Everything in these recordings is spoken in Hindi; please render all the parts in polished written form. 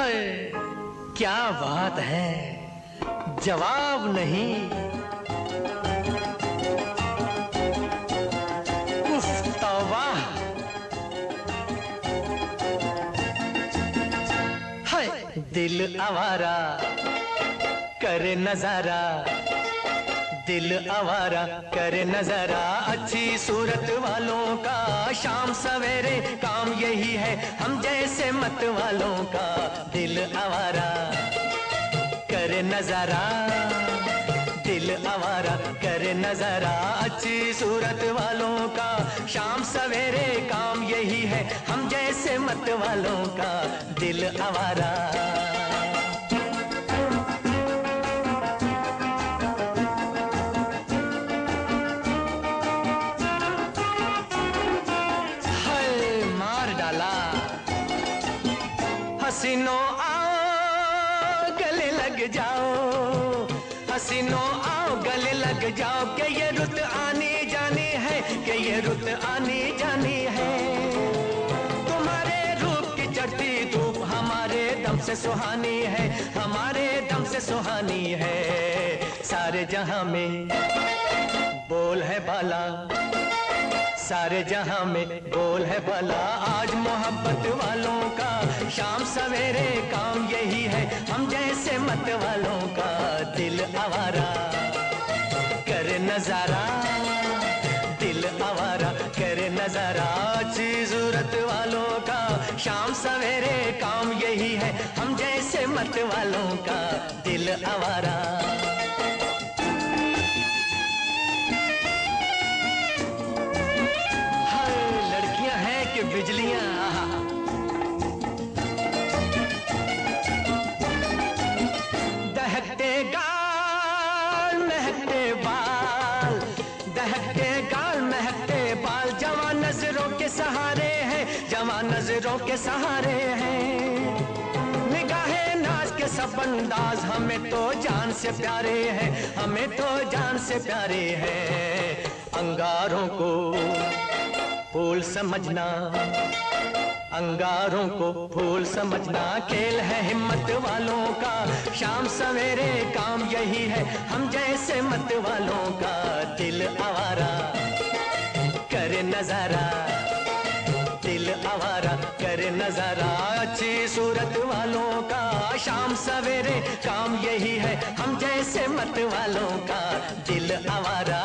हाय क्या बात है, जवाब नहीं। उफ तौबा। हाय दिल आवारा करे नजारा, दिल आवारा करे नजारा अच्छी सूरत वालों का। शाम सवेरे काम यही है हम जैसे मत वालों का। दिल आवारा करे नजारा, दिल आवारा करे नजारा अच्छी सूरत वालों का। शाम सवेरे काम यही है हम जैसे मत वालों का। दिल आवारा। हसीनों आओ गले लग जाओ, हसीनों आओ गले लग जाओ कि ये रुत आनी जानी है, कि ये रुत आनी जानी है। तुम्हारे रूप की चढ़ती धूप हमारे दम से सुहानी है, हमारे दम से सुहानी है। सारे जहां में बोल है बाला, सारे जहां में बोल है भला आज मोहब्बत वालों का। शाम सवेरे काम यही है हम जैसे मत वालों का। दिल आवारा करे नजारा, दिल आवारा करे नजारा अच्छी सूरत वालों का। शाम सवेरे काम यही है हम जैसे मत वालों का। दिल आवारा। बिजलियां दहकते गाल महकते बाल, दहकते गाल महकते बाल जवान नजरों के सहारे हैं, जवान नजरों के सहारे हैं। निगाहे नाज के सब अंदाज हमें तो जान से प्यारे हैं, हमें तो जान से प्यारे हैं। अंगारों को फूल समझना, अंगारों को फूल समझना खेल है हिम्मत वालों का। शाम सवेरे काम यही है हम जैसे मत वालों का। दिल आवारा करे नजारा, दिल आवारा करे नजारा अच्छी सूरत वालों का। शाम सवेरे काम यही है हम जैसे मत वालों का। दिल आवारा।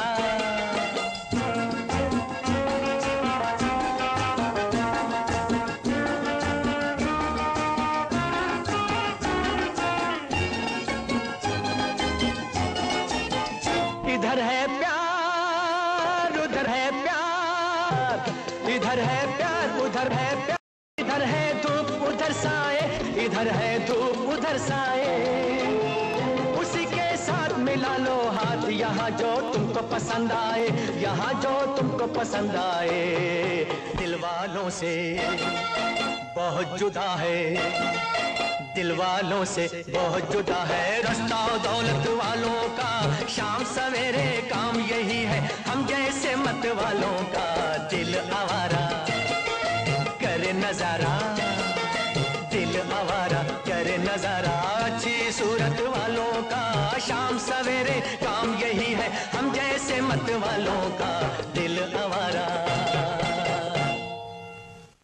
इधर है प्यार उधर है प्यार, इधर है प्यार उधर है प्यार। इधर है धूप उधर साए, इधर है धूप उधर साए। उसी के साथ मिला लो हाथ यहाँ जो तुमको पसंद आए, यहाँ जो तुमको पसंद आए। दिल वालों से बहुत जुदा है, दिल वालों से बहुत जुदा है रास्ता दौलत वालों का। शाम सवेरे काम यही है हम जैसे मत वालों का। दिल आवारा करे नजारा, दिल आवारा करे नजारा अच्छी सूरत वालों का। शाम सवेरे काम यही है हम जैसे मत वालों का। दिल